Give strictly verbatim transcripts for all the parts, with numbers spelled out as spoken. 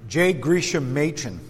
J. Gresham Machen,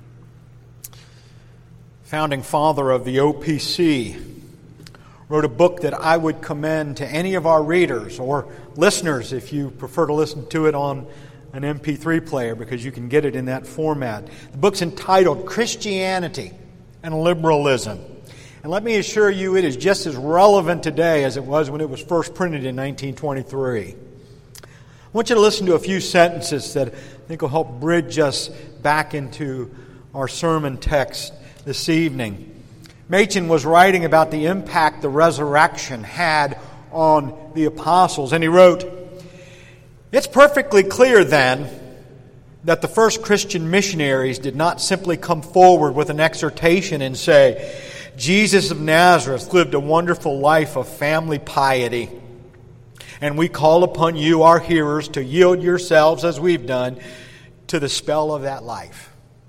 founding father of the O P C, wrote a book that I would commend to any of our readers or listeners if you prefer to listen to it on an M P three player, because you can get it in that format. The book's entitled Christianity and Liberalism. And let me assure you, it is just as relevant today as it was when it was first printed in nineteen twenty-three. I want you to listen to a few sentences that I think will help bridge us back into our sermon text this evening. Machen was writing about the impact the resurrection had on the apostles, and he wrote, "It's perfectly clear then that the first Christian missionaries did not simply come forward with an exhortation and say, 'Jesus of Nazareth lived a wonderful life of family piety, and we call upon you, our hearers, to yield yourselves, as we've done, to the spell of that life.'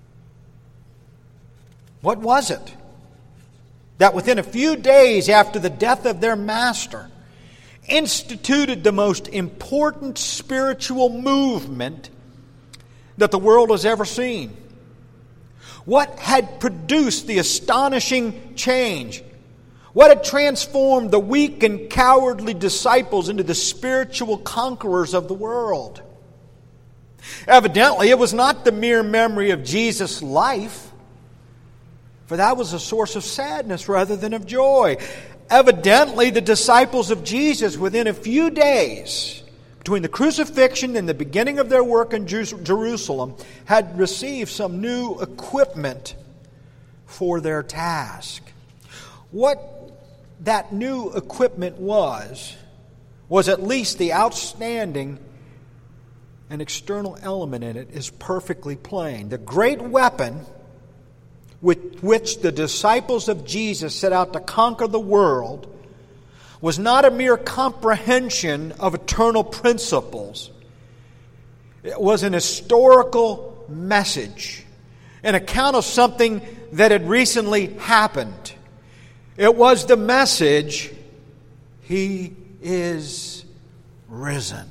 What was it that within a few days after the death of their master instituted the most important spiritual movement that the world has ever seen? What had produced the astonishing change? What had transformed the weak and cowardly disciples into the spiritual conquerors of the world? Evidently, it was not the mere memory of Jesus' life, for that was a source of sadness rather than of joy. Evidently, the disciples of Jesus, within a few days between the crucifixion and the beginning of their work in Jerusalem, had received some new equipment for their task. What that new equipment was, was at least the outstanding and external element in it is perfectly plain. The great weapon with which the disciples of Jesus set out to conquer the world was not a mere comprehension of eternal principles. It was an historical message, an account of something that had recently happened. It was the message, He is risen.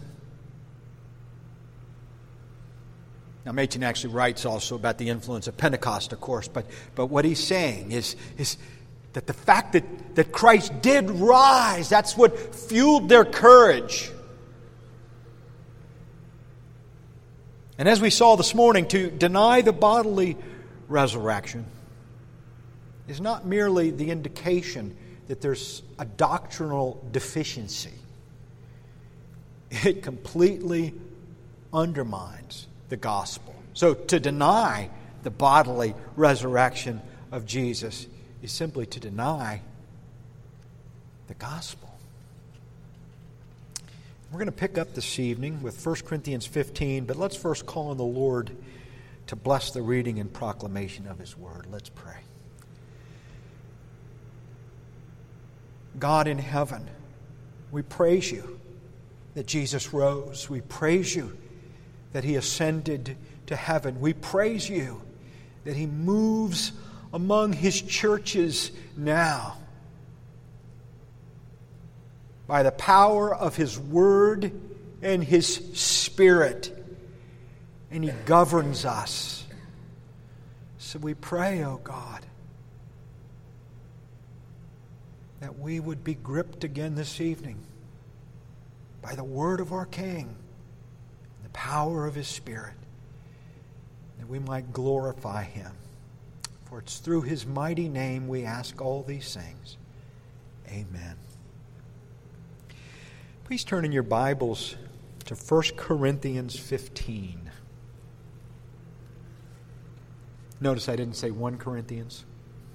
Now, Machen actually writes also about the influence of Pentecost, of course, but, but what he's saying is, is that the fact that, that Christ did rise, that's what fueled their courage. And as we saw this morning, to deny the bodily resurrection is not merely the indication that there's a doctrinal deficiency. It completely undermines the gospel. So to deny the bodily resurrection of Jesus is simply to deny the gospel. We're going to pick up this evening with First Corinthians fifteen, but let's first call on the Lord to bless the reading and proclamation of His word. Let's pray. God in heaven, we praise you that Jesus rose. We praise you that He ascended to heaven. We praise you that He moves among His churches now by the power of His Word and His Spirit, and He governs us. So we pray, oh God, that we would be gripped again this evening by the word of our King, the power of His Spirit, that we might glorify Him. For it's through His mighty name we ask all these things. Amen. Please turn in your Bibles to First Corinthians fifteen. Notice I didn't say First Corinthians.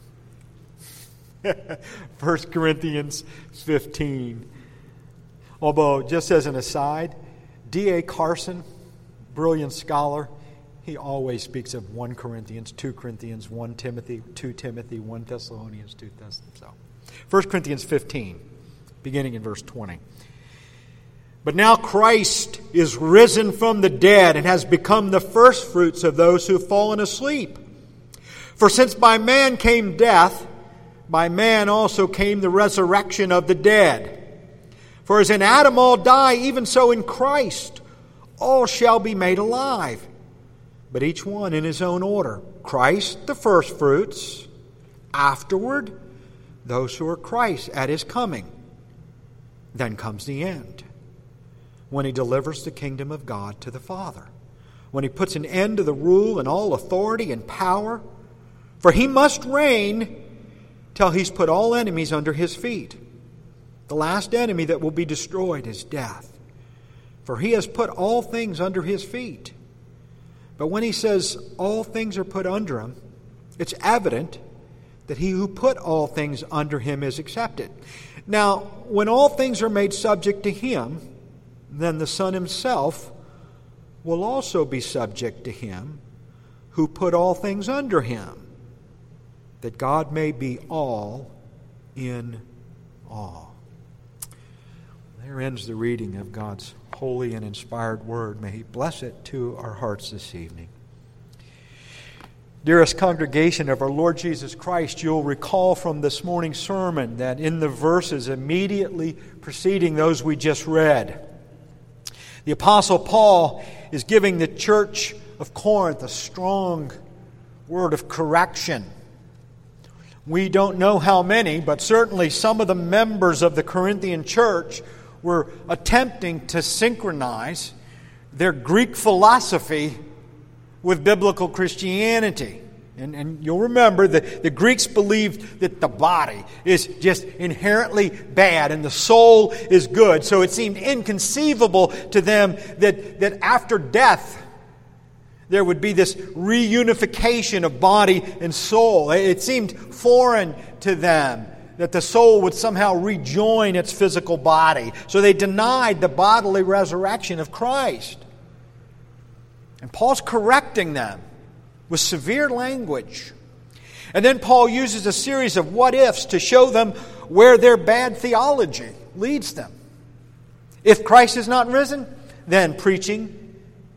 First Corinthians fifteen. Although, just as an aside, D A Carson, brilliant scholar, he always speaks of First Corinthians, Second Corinthians, First Timothy, Second Timothy, First Thessalonians, Second Thessalonians. So, First Corinthians fifteen, beginning in verse twenty. But now Christ is risen from the dead and has become the firstfruits of those who have fallen asleep. For since by man came death, by man also came the resurrection of the dead. For as in Adam all die, even so in Christ all shall be made alive. but each one in his own order. Christ the firstfruits, afterward those who are Christ at his coming. Then comes the end, when he delivers the kingdom of God to the Father, when he puts an end to the rule and all authority and power, for he must reign till he's put all enemies under his feet. The last enemy that will be destroyed is death, for he has put all things under his feet. But when he says all things are put under him, it's evident that he who put all things under him is accepted. Now, when all things are made subject to him, then the Son himself will also be subject to him who put all things under him, that God may be all in all. There ends the reading of God's holy and inspired word. May he bless it to our hearts this evening. Dearest congregation of our Lord Jesus Christ, you'll recall from this morning's sermon that in the verses immediately preceding those we just read, the Apostle Paul is giving the church of Corinth a strong word of correction. We don't know how many, but certainly some of the members of the Corinthian church were attempting to synchronize their Greek philosophy with biblical Christianity. And, and you'll remember that the Greeks believed that the body is just inherently bad and the soul is good. So it seemed inconceivable to them that, that after death there would be this reunification of body and soul. It seemed foreign to them that the soul would somehow rejoin its physical body. So they denied the bodily resurrection of Christ. And Paul's correcting them with severe language. And then Paul uses a series of what-ifs to show them where their bad theology leads them. If Christ is not risen, then preaching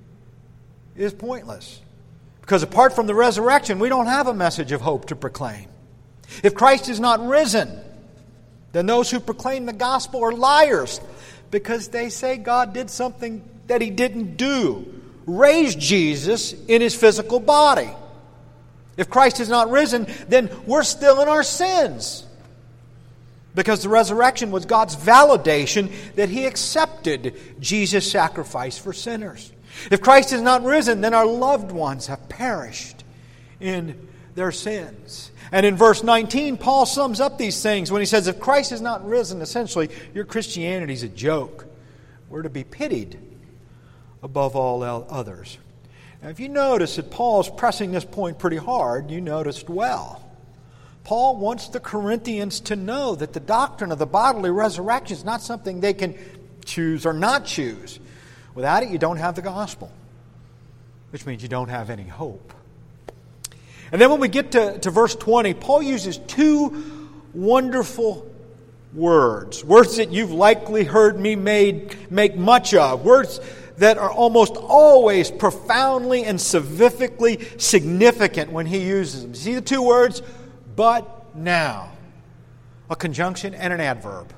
is pointless. Because apart from the resurrection, we don't have a message of hope to proclaim. If Christ is not risen, then those who proclaim the gospel are liars, because they say God did something that he didn't do. Raised Jesus in his physical body. If Christ is not risen, then we're still in our sins. Because the resurrection was God's validation that he accepted Jesus' sacrifice for sinners. If Christ is not risen, then our loved ones have perished in their sins. And in verse nineteen, Paul sums up these things when he says, if Christ is not risen, essentially, your Christianity is a joke. We're to be pitied above all others. Now, if you notice that Paul's pressing this point pretty hard, you noticed well. Paul wants the Corinthians to know that the doctrine of the bodily resurrection is not something they can choose or not choose. Without it, you don't have the gospel, which means you don't have any hope. And then when we get to, to verse twenty, Paul uses two wonderful words. Words that you've likely heard me made, make much of. Words that are almost always profoundly and salvifically significant when he uses them. See the two words? But now. A conjunction and an adverb.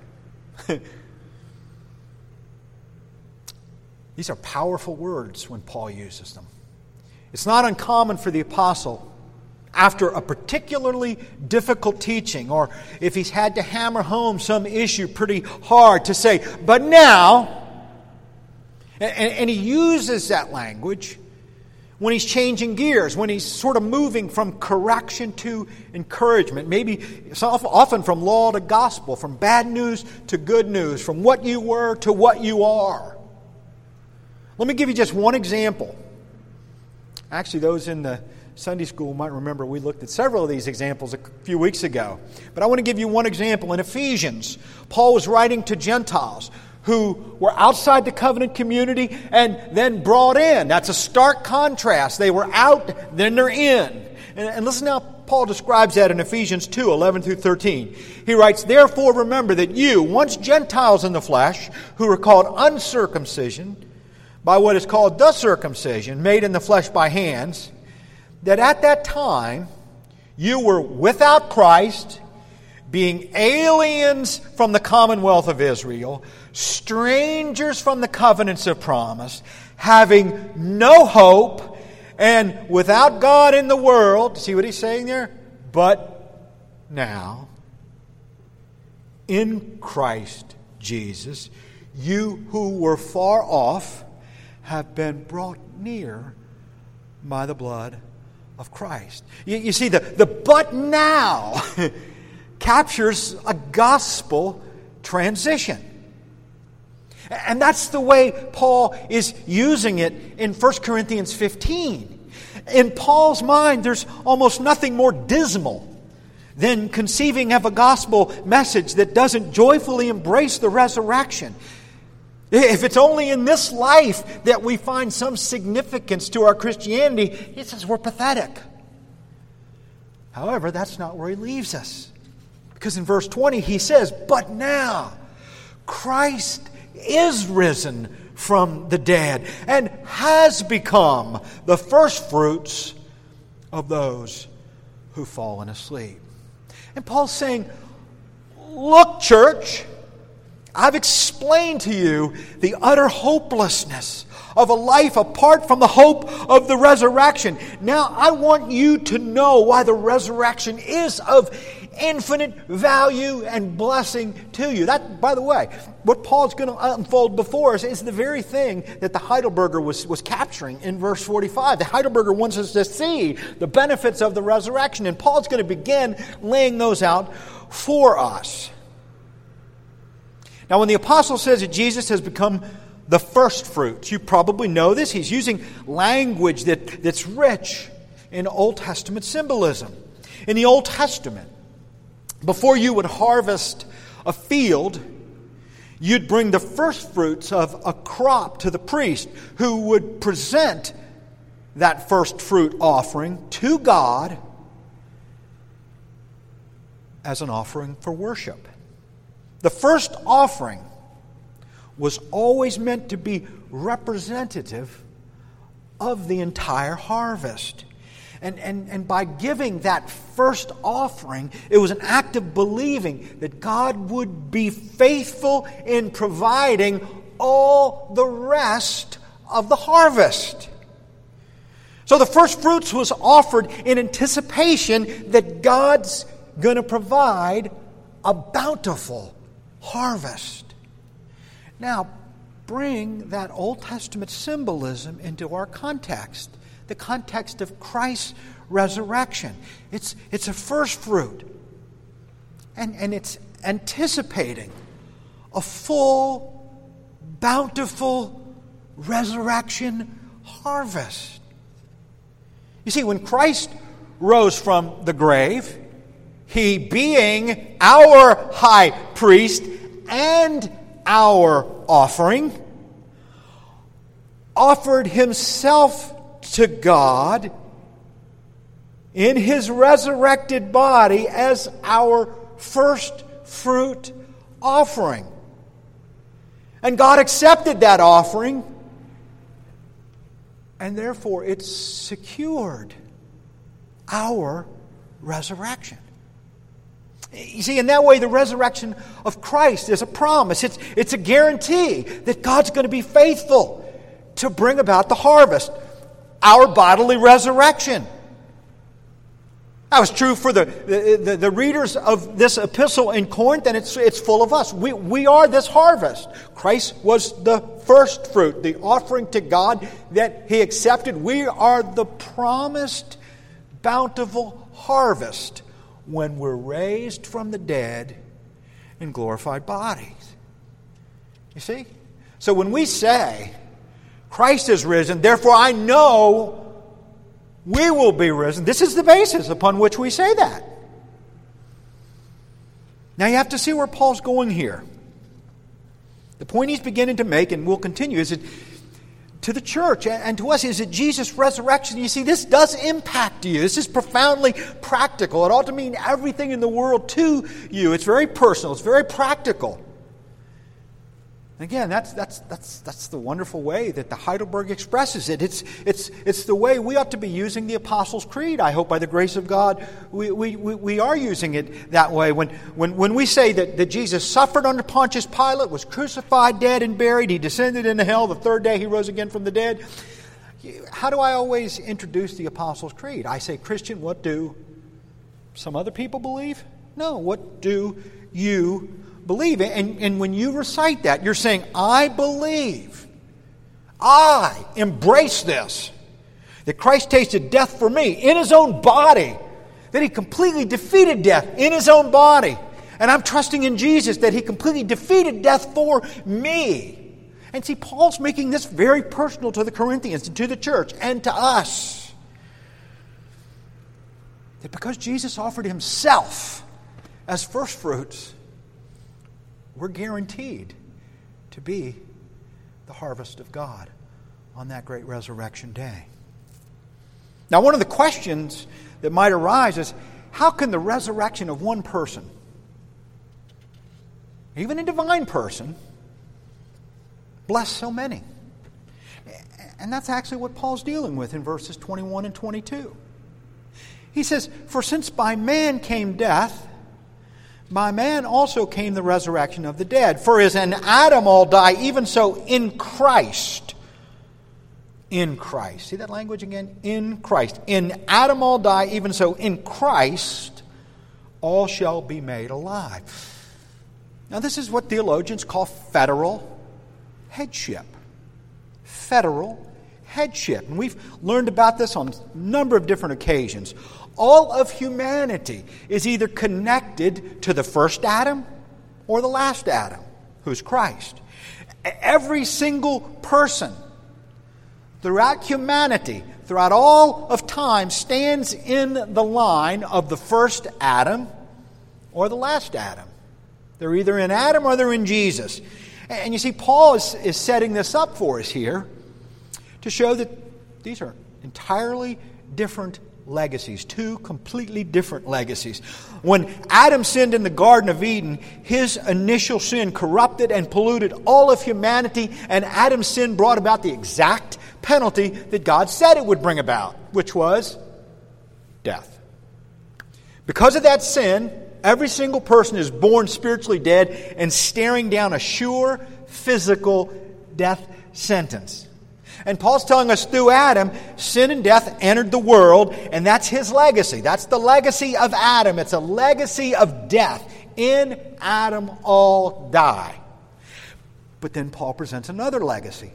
These are powerful words when Paul uses them. It's not uncommon for the apostle, after a particularly difficult teaching, or if he's had to hammer home some issue pretty hard, to say, but now, and, and he uses that language when he's changing gears, when he's sort of moving from correction to encouragement, maybe often from law to gospel, from bad news to good news, from what you were to what you are. Let me give you just one example. Actually, those in the Sunday school might remember we looked at several of these examples a few weeks ago. But I want to give you one example. In Ephesians, Paul was writing to Gentiles who were outside the covenant community and then brought in. That's a stark contrast. They were out, then they're in. And, and listen how Paul describes that in Ephesians two, eleven through thirteen. He writes, therefore remember that you, once Gentiles in the flesh, who were called uncircumcision by what is called the circumcision, made in the flesh by hands, that at that time you were without Christ, being aliens from the commonwealth of Israel, strangers from the covenants of promise, having no hope And without God in the world, see what he's saying there? But now, in Christ Jesus, you who were far off have been brought near by the blood of Christ. You, you see, the, the but now captures a gospel transition. And that's the way Paul is using it in First Corinthians fifteen. In Paul's mind, there's almost nothing more dismal than conceiving of a gospel message that doesn't joyfully embrace the resurrection. If it's only in this life that we find some significance to our Christianity, he says we're pathetic. However, that's not where he leaves us. Because in verse twenty he says, but now Christ is risen from the dead and has become the firstfruits of those who've fallen asleep. And Paul's saying, look, church, I've explained to you the utter hopelessness of a life apart from the hope of the resurrection. Now I want you to know why the resurrection is of infinite value and blessing to you. That, by the way, what Paul's going to unfold before us is the very thing that the Heidelberger was, was capturing in verse forty-five. The Heidelberger wants us to see the benefits of the resurrection, and Paul's going to begin laying those out for us. Now, when the apostle says that Jesus has become the first fruits, you probably know this. He's using language that, that's rich in Old Testament symbolism. In the Old Testament, before you would harvest a field, you'd bring the first fruits of a crop to the priest, who would present that first fruit offering to God as an offering for worship. The first offering was always meant to be representative of the entire harvest. And, and, and by giving that first offering, it was an act of believing that God would be faithful in providing all the rest of the harvest. So the first fruits was offered in anticipation that God's going to provide a bountiful harvest. Now, bring that Old Testament symbolism into our context. The context of Christ's resurrection. It's, it's a first fruit. And, and it's anticipating a full, bountiful resurrection harvest. You see, when Christ rose from the grave, He, being our high priest and our offering, offered Himself to God in His resurrected body as our first fruit offering. And God accepted that offering, and therefore it secured our resurrection. You see, in that way, the resurrection of Christ is a promise. It's, it's a guarantee that God's going to be faithful to bring about the harvest. Our bodily resurrection. That was true for the, the, the, the readers of this epistle in Corinth, and it's, it's full of us. We, we are this harvest. Christ was the first fruit, the offering to God that He accepted. We are the promised bountiful harvest when we're raised from the dead in glorified bodies. You see? So when we say, Christ is risen, therefore I know we will be risen. This is the basis upon which we say that. Now you have to see where Paul's going here. The point he's beginning to make, and will continue, is that to the church and to us, is that Jesus' resurrection, you see, this does impact you. This is profoundly practical. It ought to mean everything in the world to you. It's very personal. It's very practical. Again, that's that's that's that's the wonderful way that the Heidelberg expresses it. It's it's it's the way we ought to be using the Apostles' Creed. I hope by the grace of God we we, we, we are using it that way. When when when we say that, that Jesus suffered under Pontius Pilate, was crucified, dead, and buried, He descended into hell, the third day He rose again from the dead. How do I always introduce the Apostles' Creed? I say, Christian, what do some other people believe? No, what do you believe? And, and when you recite that, you're saying, I believe, I embrace this, that Christ tasted death for me in His own body, that He completely defeated death in His own body. And I'm trusting in Jesus that He completely defeated death for me. And see, Paul's making this very personal to the Corinthians, and to the church, and to us. That because Jesus offered Himself as first fruits, we're guaranteed to be the harvest of God on that great resurrection day. Now, one of the questions that might arise is, how can the resurrection of one person, even a divine person, bless so many? And that's actually what Paul's dealing with in verses twenty-one and twenty-two. He says, for since by man came death, by man also came the resurrection of the dead. For as in Adam all die, even so in Christ. In Christ. See that language again? In Christ. In Adam all die, even so in Christ all shall be made alive. Now this is what theologians call federal headship. Federal headship. And we've learned about this on a number of different occasions. All of humanity is either connected to the first Adam or the last Adam, who's Christ. Every single person throughout humanity, throughout all of time, stands in the line of the first Adam or the last Adam. They're either in Adam or they're in Jesus. And you see, Paul is, is setting this up for us here to show that these are entirely different legacies, two completely different legacies. When Adam sinned in the Garden of Eden, his initial sin corrupted and polluted all of humanity, and Adam's sin brought about the exact penalty that God said it would bring about, which was death. Because of that sin, every single person is born spiritually dead and staring down a sure physical death sentence. And Paul's telling us through Adam, sin and death entered the world, and that's his legacy. That's the legacy of Adam. It's a legacy of death. In Adam all die. But then Paul presents another legacy,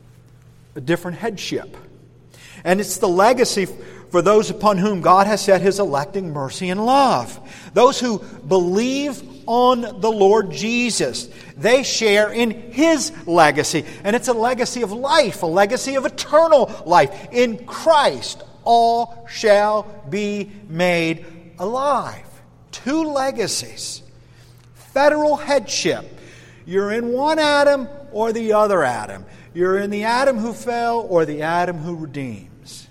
a different headship. And it's the legacy for those upon whom God has set His electing mercy and love. Those who believe on the Lord Jesus. They share in His legacy. And it's a legacy of life, a legacy of eternal life. In Christ, all shall be made alive. Two legacies. Federal headship. You're in one Adam or the other Adam. You're in the Adam who fell or the Adam who redeems.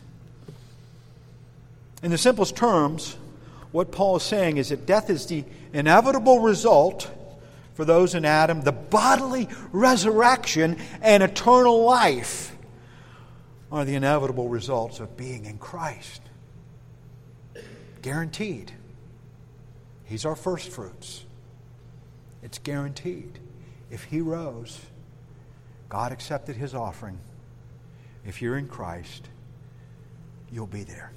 In the simplest terms, what Paul is saying is that death is the inevitable result for those in Adam. The bodily resurrection and eternal life are the inevitable results of being in Christ. Guaranteed. He's our first fruits. It's guaranteed. If He rose, God accepted His offering. If you're in Christ, you'll be there.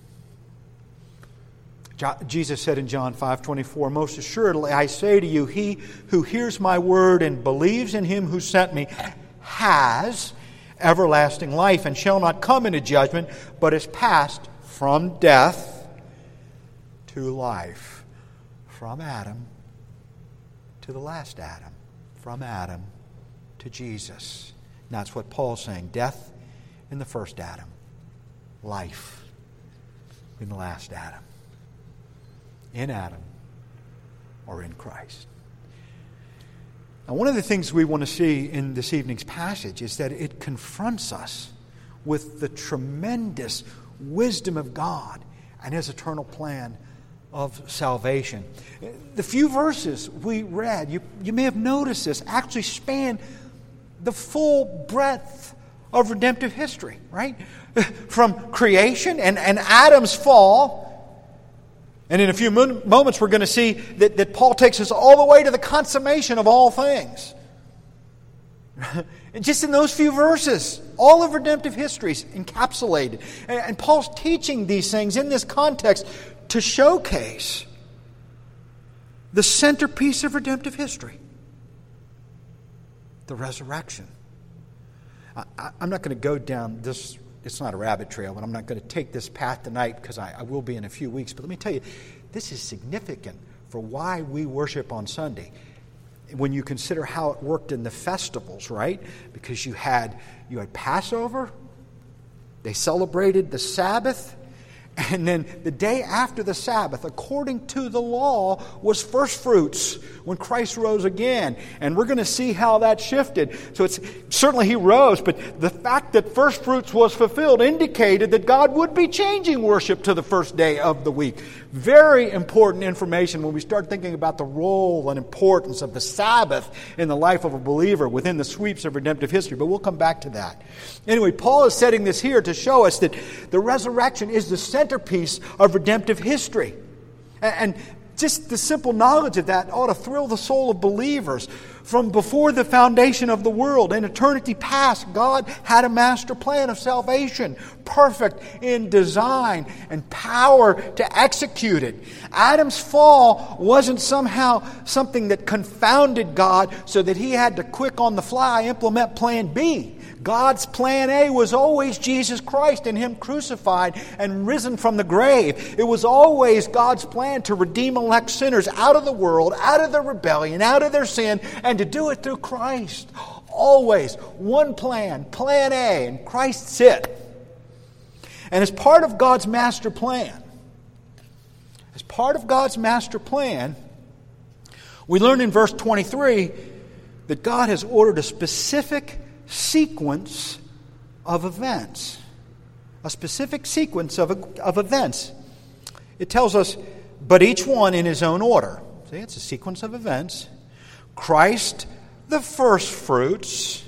Jesus said in John five twenty-four, most assuredly I say to you, he who hears my word and believes in Him who sent me has everlasting life and shall not come into judgment, but is passed from death to life. From Adam to the last Adam. From Adam to Jesus. And that's what Paul's saying. Death in the first Adam. Life in the last Adam. In Adam or in Christ. Now, one of the things we want to see in this evening's passage is that it confronts us with the tremendous wisdom of God and His eternal plan of salvation. The few verses we read, you, you may have noticed this, actually span the full breadth of redemptive history, right? From creation and, and Adam's fall. And in a few moments we're going to see that, that Paul takes us all the way to the consummation of all things. Just in those few verses, all of redemptive history is encapsulated. And Paul's teaching these things in this context to showcase the centerpiece of redemptive history, the resurrection. I, I'm not going to go down this, it's not a rabbit trail, but I'm not going to take this path tonight because I, I will be in a few weeks. But let me tell you, this is significant for why we worship on Sunday. When you consider how it worked in the festivals, right? Because you had you had Passover, they celebrated the Sabbath, and then the day after the Sabbath, according to the law, was first fruits when Christ rose again. And we're going to see how that shifted. So it's certainly He rose, but the fact that first fruits was fulfilled indicated that God would be changing worship to the first day of the week. Very important information when we start thinking about the role and importance of the Sabbath in the life of a believer within the sweeps of redemptive history. But we'll come back to that. Anyway, Paul is setting this here to show us that the resurrection is the centerpiece of redemptive history. And just the simple knowledge of that ought to thrill the soul of believers. From before the foundation of the world, in eternity past, God had a master plan of salvation, perfect in design and power to execute it. Adam's fall wasn't somehow something that confounded God so that He had to quick on the fly implement plan B. God's plan A was always Jesus Christ and Him crucified and risen from the grave. It was always God's plan to redeem elect sinners out of the world, out of their rebellion, out of their sin, and to do it through Christ. Always one plan, plan A, and Christ's it. And as part of God's master plan, as part of God's master plan, we learn in verse twenty-three that God has ordered a specific sequence of events. A specific sequence of, of events. It tells us, but each one in his own order. See, it's a sequence of events. Christ, the first fruits.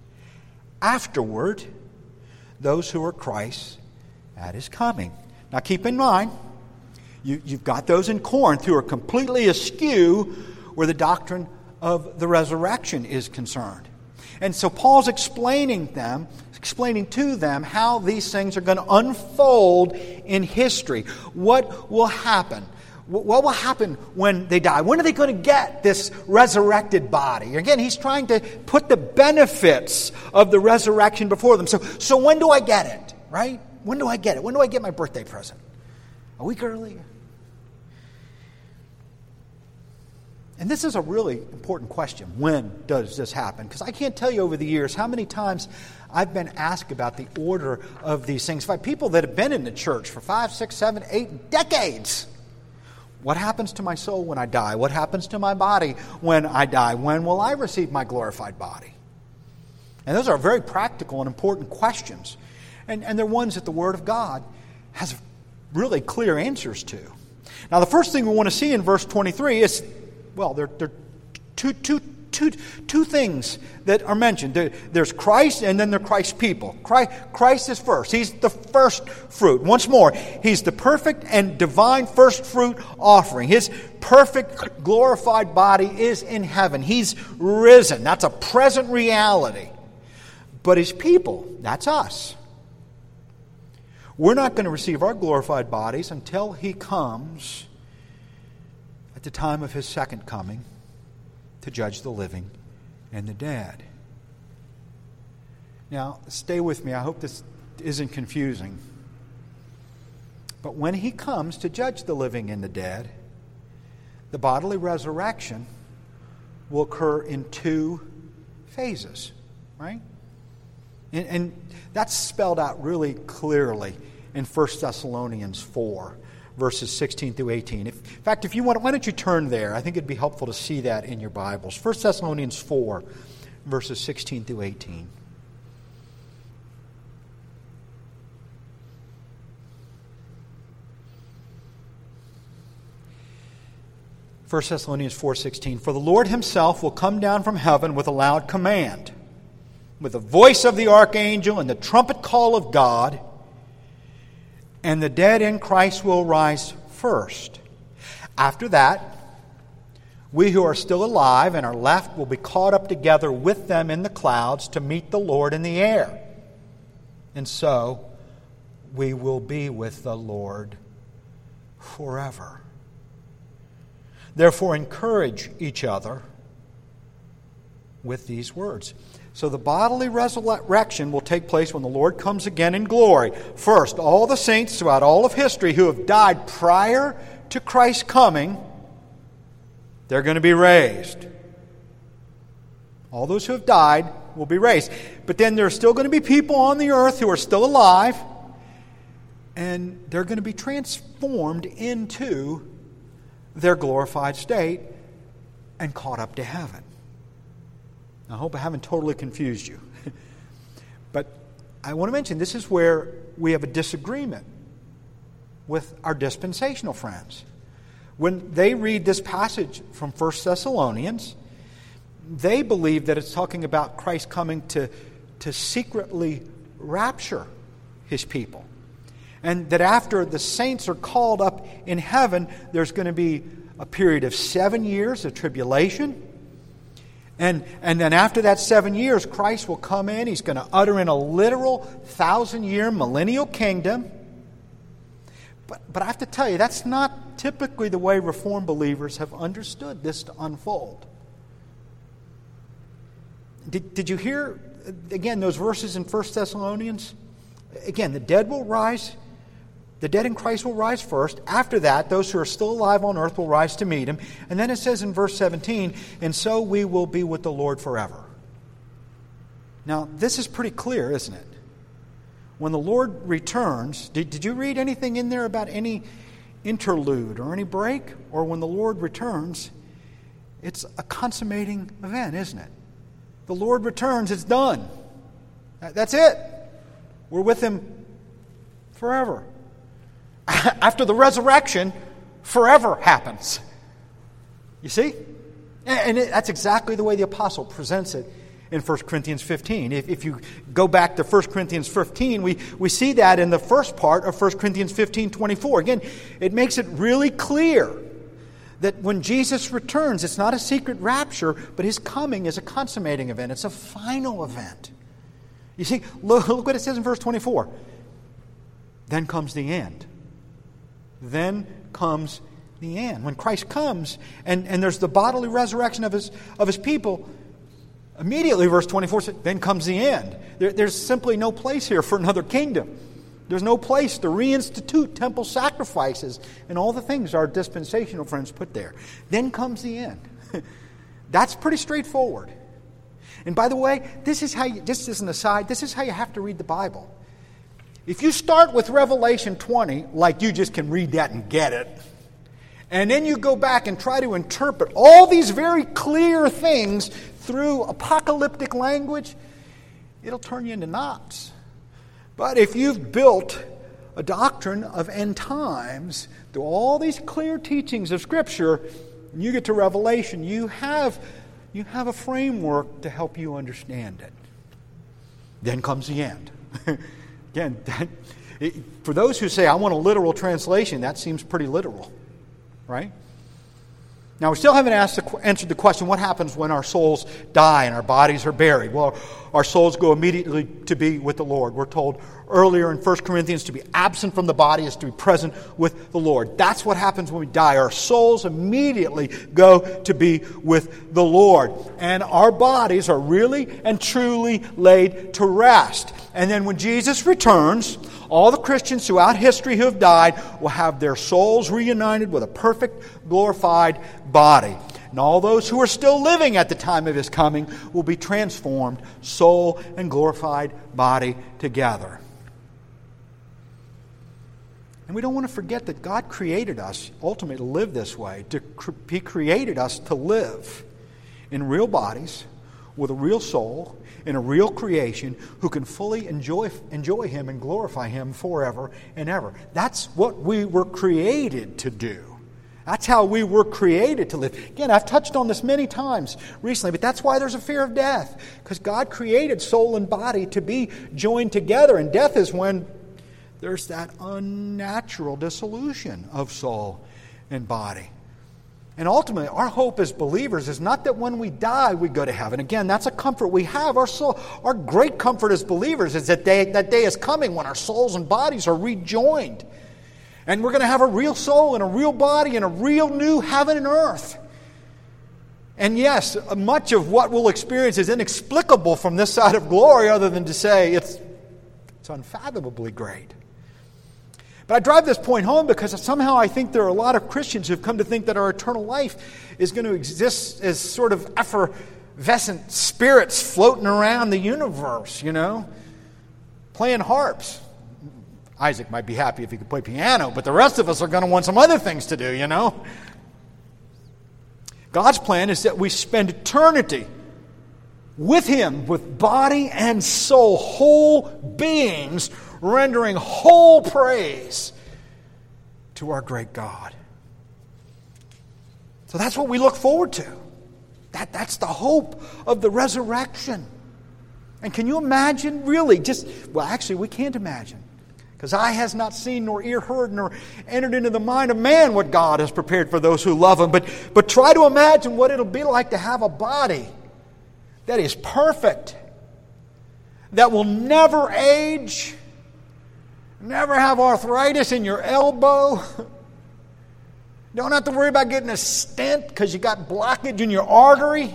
Afterward, those who are Christ's at His coming. Now keep in mind, you, you've got those in Corinth who are completely askew where the doctrine of the resurrection is concerned. And so Paul's explaining them, explaining to them how these things are going to unfold in history. What will happen? What will happen when they die? When are they going to get this resurrected body? Again, he's trying to put the benefits of the resurrection before them. So, so when do I get it? Right? When do I get it? When do I get my birthday present? A week early? And this is a really important question. When does this happen? Because I can't tell you over the years how many times I've been asked about the order of these things by people that have been in the church for five, six, seven, eight decades. What happens to my soul when I die? What happens to my body when I die? When will I receive my glorified body? And those are very practical and important questions. And, and they're ones that the Word of God has really clear answers to. Now, the first thing we want to see in verse twenty-three is, well, there, there are two, two, two, two things that are mentioned. There, there's Christ and then there's Christ's people. Christ, Christ is first. He's the first fruit. Once more, He's the perfect and divine first fruit offering. His perfect glorified body is in heaven. He's risen. That's a present reality. But His people, that's us. We're not going to receive our glorified bodies until He comes at the time of His second coming to judge the living and the dead. Now, stay with me. I hope this isn't confusing. But when He comes to judge the living and the dead, the bodily resurrection will occur in two phases, right? And, and that's spelled out really clearly in First Thessalonians four, verses sixteen through eighteen. If, in fact, if you want, why don't you turn there? I think it'd be helpful to see that in your Bibles. First Thessalonians four, verses sixteen through eighteen. First Thessalonians four sixteen. For the Lord Himself will come down from heaven with a loud command, with the voice of the archangel and the trumpet call of God, and the dead in Christ will rise first. After that, We who are still alive and are left will be caught up together with them in the clouds to meet the Lord in the air. And so we will be with the Lord forever. Therefore, encourage each other with these words. So the bodily resurrection will take place when the Lord comes again in glory. First, all the saints throughout all of history who have died prior to Christ's coming, they're going to be raised. All those who have died will be raised. But then there are still going to be people on the earth who are still alive, and they're going to be transformed into their glorified state and caught up to heaven. I hope I haven't totally confused you. But I want to mention this is where we have a disagreement with our dispensational friends. When they read this passage from First Thessalonians, they believe that it's talking about Christ coming to, to secretly rapture His people. And that after the saints are called up in heaven, there's going to be a period of seven years of tribulation. And, and then after that seven years, Christ will come in. He's going to utter in a literal thousand-year millennial kingdom. But, but I have to tell you, that's not typically the way Reformed believers have understood this to unfold. Did, did you hear, again, those verses in First Thessalonians? Again, the dead will rise. The dead in Christ will rise first. After that, those who are still alive on earth will rise to meet Him. And then it says in verse seventeen, and so we will be with the Lord forever. Now, this is pretty clear, isn't it? When the Lord returns, did, did you read anything in there about any interlude or any break? Or when the Lord returns, it's a consummating event, isn't it? The Lord returns, it's done. That's it. We're with Him forever. After the resurrection, forever happens. You see? And it, that's exactly the way the apostle presents it in First Corinthians fifteen. If, if you go back to First Corinthians fifteen, we, we see that in the first part of First Corinthians fifteen twenty-four. Again, it makes it really clear that when Jesus returns, it's not a secret rapture, but His coming is a consummating event. It's a final event. You see, look, look what it says in verse twenty-four. Then comes the end. Then comes the end. When Christ comes and, and there's the bodily resurrection of his, of his people, immediately verse twenty-four says, then comes the end. There, there's simply no place here for another kingdom. There's no place to reinstitute temple sacrifices and all the things our dispensational friends put there. Then comes the end. That's pretty straightforward. And by the way, this is how you, just as an aside, this is how you have to read the Bible. If you start with Revelation twenty, like you just can read that and get it, and then you go back and try to interpret all these very clear things through apocalyptic language, it'll turn you into knots. But if you've built a doctrine of end times through all these clear teachings of Scripture, and you get to Revelation, you have, you have a framework to help you understand it. Then comes the end. Again, that, it, for those who say, I want a literal translation, that seems pretty literal, right? Now, we still haven't asked the, answered the question, what happens when our souls die and our bodies are buried? Well, our souls go immediately to be with the Lord. We're told earlier in First Corinthians to be absent from the body is to be present with the Lord. That's what happens when we die. Our souls immediately go to be with the Lord. And our bodies are really and truly laid to rest. And then when Jesus returns, all the Christians throughout history who have died will have their souls reunited with a perfect, glorified body. And all those who are still living at the time of His coming will be transformed, soul and glorified body together. And we don't want to forget that God created us ultimately to live this way. To, He created us to live in real bodies, with a real soul, in a real creation, who can fully enjoy, enjoy Him and glorify Him forever and ever. That's what we were created to do. That's how we were created to live. Again, I've touched on this many times recently, but that's why there's a fear of death. Because God created soul and body to be joined together, and death is when there's that unnatural dissolution of soul and body. And ultimately, our hope as believers is not that when we die, we go to heaven. Again, that's a comfort we have. Our soul, our great comfort as believers is that day, that day is coming when our souls and bodies are rejoined. And we're going to have a real soul and a real body and a real new heaven and earth. And yes, much of what we'll experience is inexplicable from this side of glory, other than to say it's, it's unfathomably great. But I drive this point home because somehow I think there are a lot of Christians who have come to think that our eternal life is going to exist as sort of effervescent spirits floating around the universe, you know, playing harps. Isaac might be happy if he could play piano, but the rest of us are going to want some other things to do, you know. God's plan is that we spend eternity with Him, with body and soul, whole beings, rendering whole praise to our great God. So that's what we look forward to. That, that's the hope of the resurrection. And can you imagine, really, just, well, actually, we can't imagine. Because eye has not seen, nor ear heard, nor entered into the mind of man what God has prepared for those who love Him. But, but try to imagine what it'll be like to have a body that is perfect, that will never age, never have arthritis in your elbow. Don't have to worry about getting a stent because you got blockage in your artery.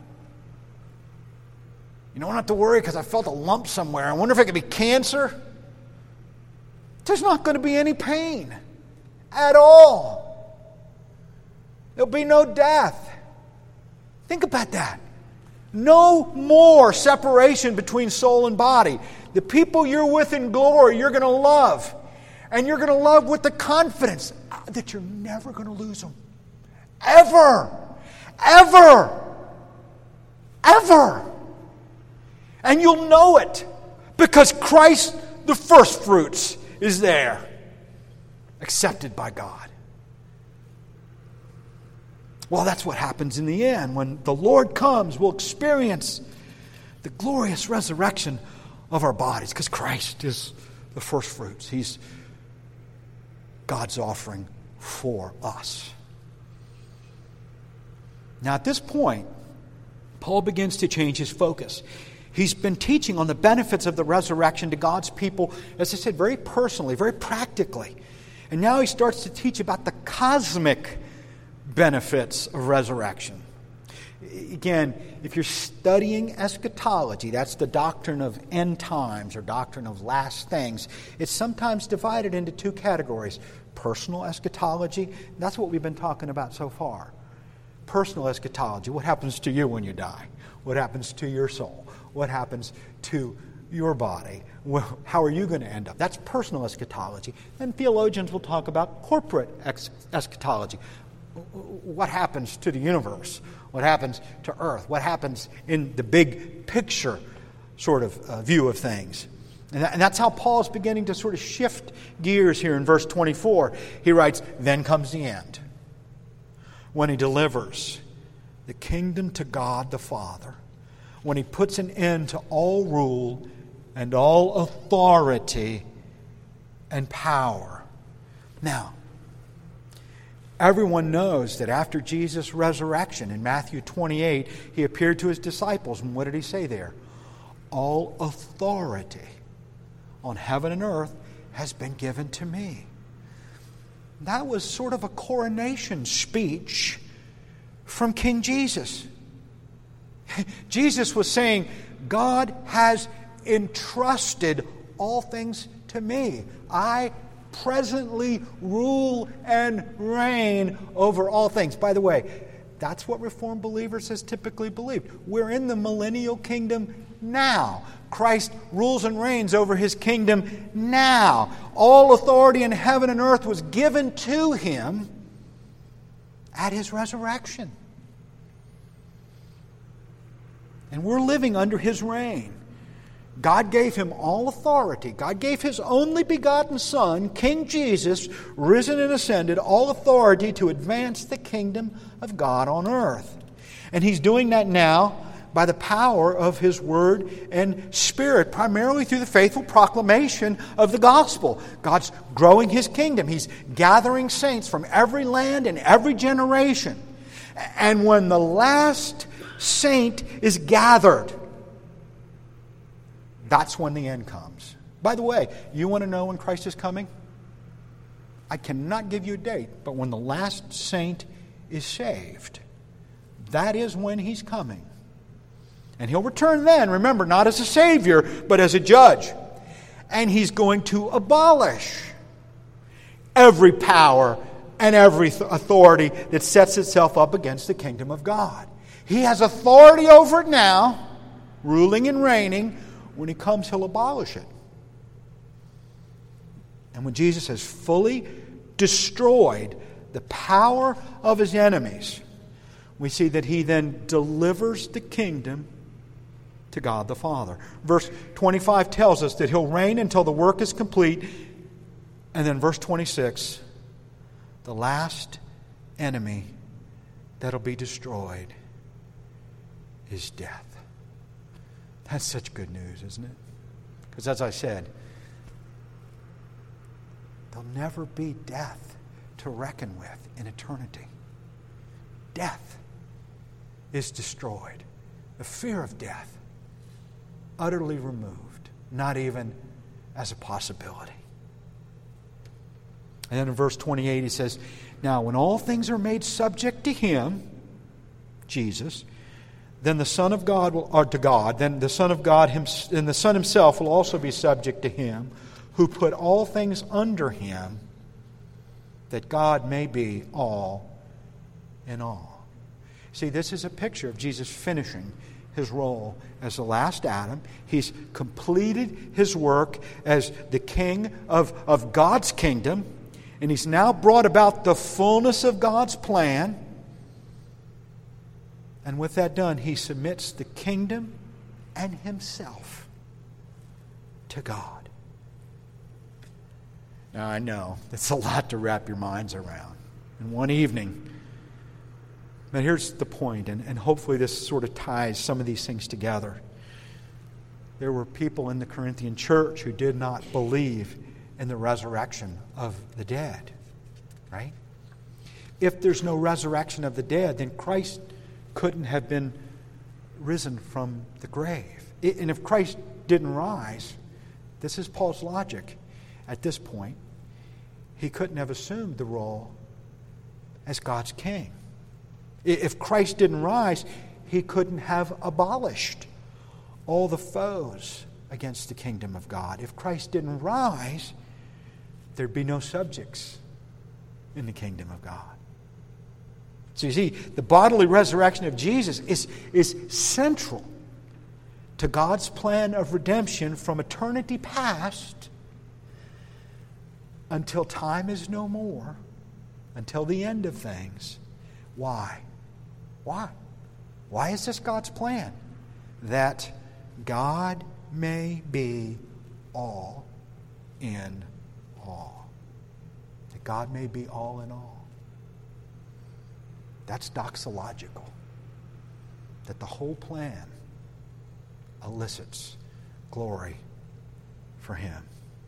You don't have to worry because I felt a lump somewhere. I wonder if it could be cancer. There's not going to be any pain at all. There'll be no death. Think about that. No more separation between soul and body. The people you're with in glory, you're going to love. And you're going to love with the confidence that you're never going to lose them. Ever. Ever. Ever. And you'll know it because Christ, the first fruits, is there. Accepted by God. Well, that's what happens in the end. When the Lord comes, we'll experience the glorious resurrection of our bodies because Christ is the first fruits. He's God's offering for us. Now, at this point, Paul begins to change his focus. He's been teaching on the benefits of the resurrection to God's people, as I said, very personally, very practically. And now he starts to teach about the cosmic benefits of resurrection. Again, if you're studying eschatology, that's the doctrine of end times or doctrine of last things, it's sometimes divided into two categories. Personal eschatology, that's what we've been talking about so far. Personal eschatology, what happens to you when you die? What happens to your soul? What happens to your body? Well, how are you going to end up? That's personal eschatology. And theologians will talk about corporate ex- eschatology. What happens to the universe? What happens to earth? What happens in the big picture sort of uh, view of things? And, that, and that's how Paul's beginning to sort of shift gears here in verse twenty-four. He writes, "Then comes the end, when He delivers the kingdom to God the Father, when He puts an end to all rule and all authority and power." Now, everyone knows that after Jesus' resurrection in Matthew twenty-eight, He appeared to His disciples. And what did He say there? All authority on heaven and earth has been given to me. That was sort of a coronation speech from King Jesus. Jesus was saying, God has entrusted all things to me. I presently rule and reign over all things. By the way, that's what Reformed believers has typically believed. We're in the millennial kingdom now. Christ rules and reigns over His kingdom now. All authority in heaven and earth was given to Him at His resurrection. And we're living under His reign. God gave Him all authority. God gave His only begotten Son, King Jesus, risen and ascended, all authority to advance the kingdom of God on earth. And He's doing that now by the power of His Word and Spirit, primarily through the faithful proclamation of the gospel. God's growing His kingdom. He's gathering saints from every land and every generation. And when the last saint is gathered, that's when the end comes. By the way, you want to know when Christ is coming? I cannot give you a date, but when the last saint is saved, that is when He's coming. And He'll return then, remember, not as a Savior, but as a judge. And He's going to abolish every power and every authority that sets itself up against the kingdom of God. He has authority over it now, ruling and reigning. When He comes, He'll abolish it. And when Jesus has fully destroyed the power of His enemies, we see that He then delivers the kingdom to God the Father. Verse twenty-five tells us that He'll reign until the work is complete. And then verse twenty-six, the last enemy that'll be destroyed is death. That's such good news, isn't it? Because as I said, there'll never be death to reckon with in eternity. Death is destroyed. The fear of death utterly removed, not even as a possibility. And then in verse twenty-eight he says, now when all things are made subject to Him, Jesus, then the Son of God will, or to God, then the Son of God, him, and the Son Himself will also be subject to Him, who put all things under Him, that God may be all in all. See, this is a picture of Jesus finishing His role as the last Adam. He's completed His work as the King of, of God's kingdom, and He's now brought about the fullness of God's plan. And with that done, He submits the kingdom and Himself to God. Now, I know that's a lot to wrap your minds around in one evening. But here's the point, and, and hopefully this sort of ties some of these things together. There were people in the Corinthian church who did not believe in the resurrection of the dead, right? If there's no resurrection of the dead, then Christ couldn't have been risen from the grave. And if Christ didn't rise, this is Paul's logic. At this point, He couldn't have assumed the role as God's king. If Christ didn't rise, He couldn't have abolished all the foes against the kingdom of God. If Christ didn't rise, there'd be no subjects in the kingdom of God. So you see, the bodily resurrection of Jesus is, is central to God's plan of redemption from eternity past until time is no more, until the end of things. Why? Why? Why is this God's plan? That God may be all in all. That God may be all in all. That's doxological. That the whole plan elicits glory for Him.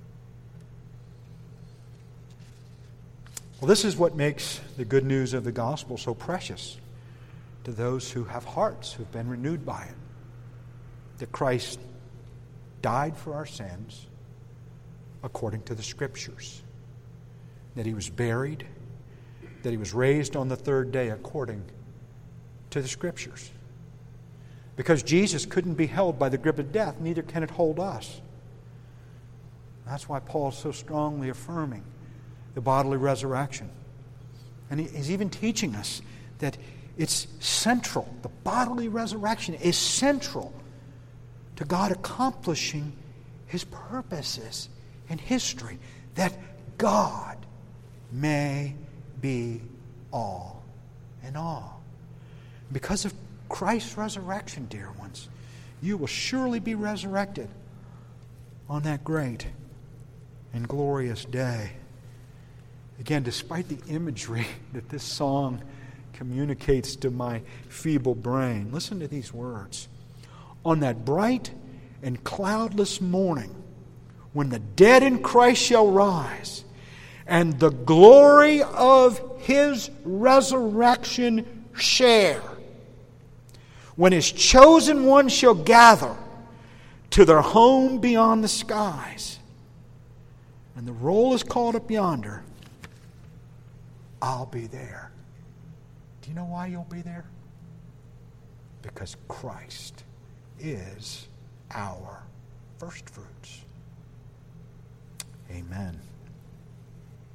Well, this is what makes the good news of the gospel so precious to those who have hearts who've been renewed by it. That Christ died for our sins according to the Scriptures. That He was buried, that He was raised on the third day according to the Scriptures. Because Jesus couldn't be held by the grip of death, neither can it hold us. That's why Paul is so strongly affirming the bodily resurrection. And he's even teaching us that it's central. The bodily resurrection is central to God accomplishing His purposes in history. That God may be all in all. Because of Christ's resurrection, dear ones, you will surely be resurrected on that great and glorious day. Again, despite the imagery that this song communicates to my feeble brain, listen to these words. On that bright and cloudless morning, when the dead in Christ shall rise, and the glory of His resurrection share. When His chosen ones shall gather to their home beyond the skies, and the roll is called up yonder, I'll be there. Do you know why you'll be there? Because Christ is our first fruits. Amen.